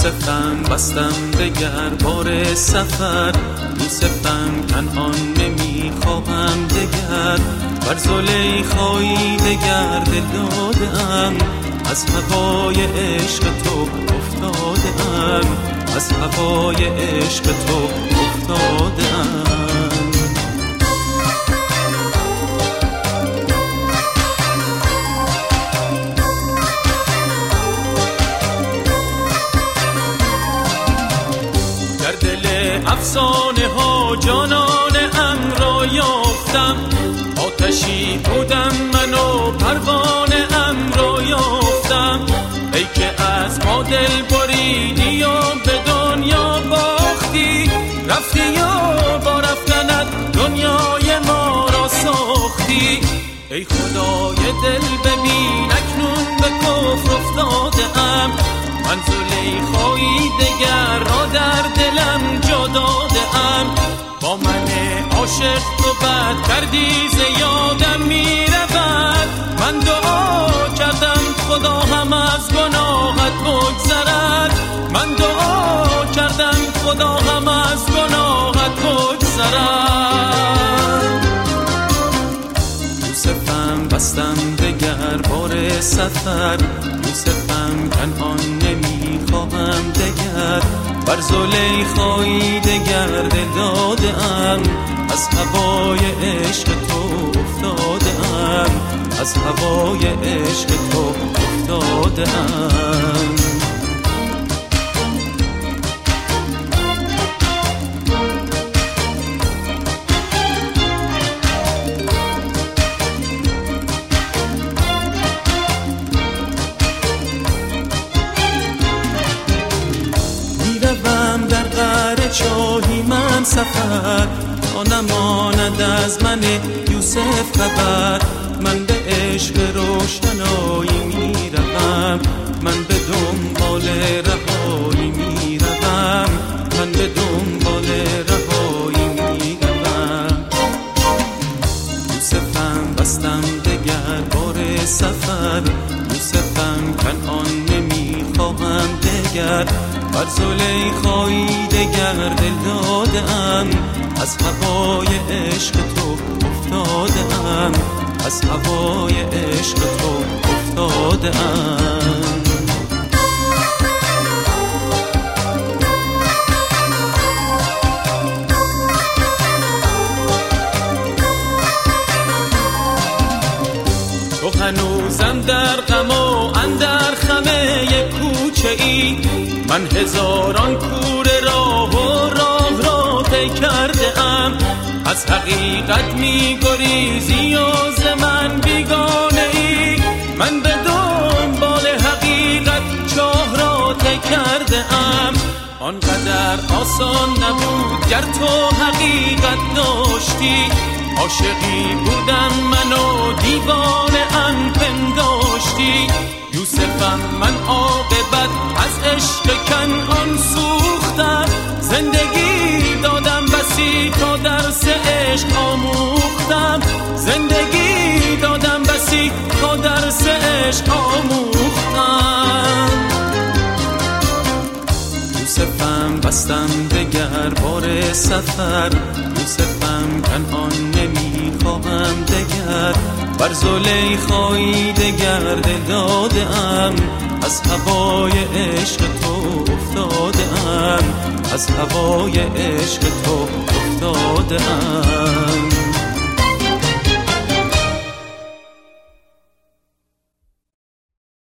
یوسفم بستم دگر بار سفر، یوسفم کنعان نمیخواهم دگر، بر زلیخایی دگر دل دادم، از هوای عشق تو افتادم، از هوای عشق تو افتادم. در دل افسانه ها جانان ام را یافتم، آتشی بودم من و پروانه ام را یافتم. ای که از ما دل بریدی و به دنیا باختی، رفتی و با رفتنت دنیای ما را ساختی. ای خدای دل ببین اکنون به کفر افتاده ام، من زلیخایی دگر را در دلم جا داده ام. با من عاشق تو بد کردی ز یادم می رود، من دعا کردم خدا هم از گناهت بگذرد، من دعا کردم خدا هم از گناهت بگذرد. یوسفم بستم دگر بار سفر، یوسفم کنعان نمیخواهم دگر، بر زلیخایی دگر دل دادم، از هوای عشق تو افتادم، از هوای عشق تو افتادم. در قعر چاهی من سفر، تا نماند از من یوسف خبر. من به عشق روشنایی می روم، من به دنبال رهایی می روم، من به دنبال رهایی می روم. یوسفم بستم دگر بار سفر، یوسفم کنعان نمیخواهم دگر، بر زلیخایی دگر دل دادم، از هوای عشق تو افتادم، از هوای عشق تو افتادم. تو هنوزم در غم و اندر خمه یک کوچه ای، من هزاران کوره راه و راه را طی کرده ام. از حقیقت می گریزی و ز من بیگانه ای، من به دنبال حقیقت چاه را طی کرده ام. آنقدر آسان نبود گر تو حقیقت داشتی، عاشقی بودم من و دیوانه ام پنداشتی. یوسفم من عاقبت از عشق کنعان سوختم، زندگی دادم بسی تا درس عشق آموختم، زندگی دادم بسی تا درس عشق آموختم. یوسفم بستم دگر بار سفر، یوسفم کنعان نمیخواهم دگر، بر زلیخایی دگر دل دادم، از هوای عشق تو افتادم، از هوای عشق تو افتادم.